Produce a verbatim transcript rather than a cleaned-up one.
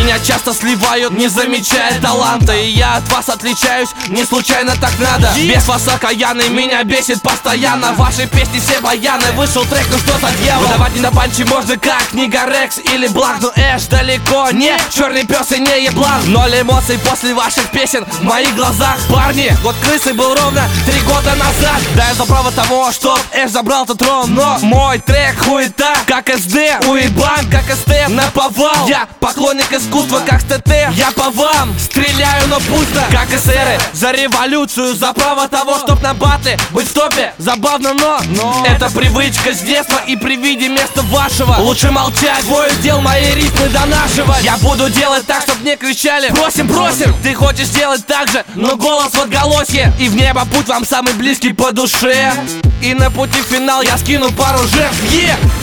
Меня часто сливают, не замечая таланта. И я от вас отличаюсь, не случайно так надо. Без вас окаянный меня бесит постоянно. Ваши песни все баяны, вышел трек, ну что за дьявол? Выдавать не на панчи можно как книга Рекс или Бланк. Но Эш далеко не черный пес и не еблан. Ноль эмоций после ваших песен в моих глазах. Парни, год крысы был ровно три года назад. Да, я за право того, чтоб Эш забрал тот трон. Но мой трек хуета, как эс дэ. Уебан, как эс тэ, наповал. Я поклонник искусства, как ТТ. Я по вам стреляю, но пусто, как эсеры. За революцию, за право того, чтоб на батле быть в топе. Забавно, но, но это привычка с детства. И при виде места вашего лучше молчать. Твой дел мои ритмы донашивать. Я буду делать так, чтоб не кричали: просим, просим. Ты хочешь сделать так же, но голос в отголосье. И в небо путь вам самый близкий по душе. И на пути в финал я скину пару жертв. Yeah!